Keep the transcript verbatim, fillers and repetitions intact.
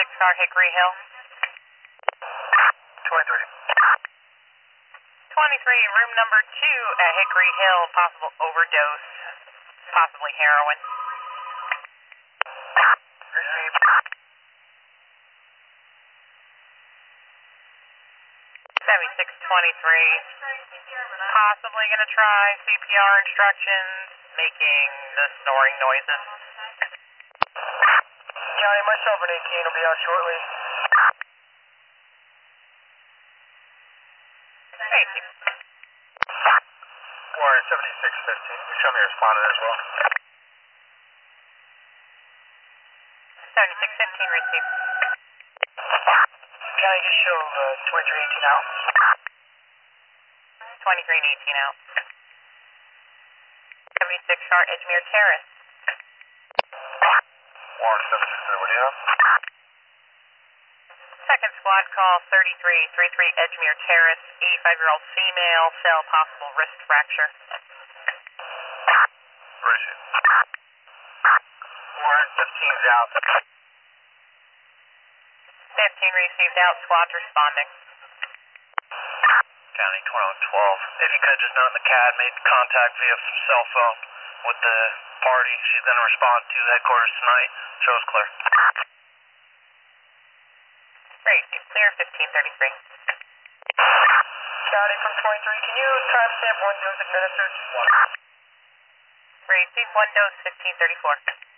seventy-six car, Hickory Hill. twenty-three. twenty-three, room number two at Hickory Hill, possible overdose, possibly heroin. Received. seventy-six twenty-three, possibly going to try C P R instructions, making the snoring noises. County, myself and eighteen will be out shortly. Thank you. Warren seventy-six fifteen, you show me responded as well. seventy-six fifteen received. County, just show uh, twenty-three eighteen out. twenty-three and eighteen out. seventy-six chart, Edgemere Terrace. Warren seventy-six, what do you have? Second squad call, thirty-three thirty-three Edgemere Terrace, eighty-five-year-old female, cell possible wrist fracture. Received. Warren fifteen's out. fifteen received out, squad responding. County twenty twelve. If you could just note in the C A D, made contact via cell phone with the party. She's going to respond to headquarters tonight. Show's clear. Great, clear fifteen thirty-three. County from twenty-three, can you timestamp one dose administered? Receive one dose, fifteen thirty-four.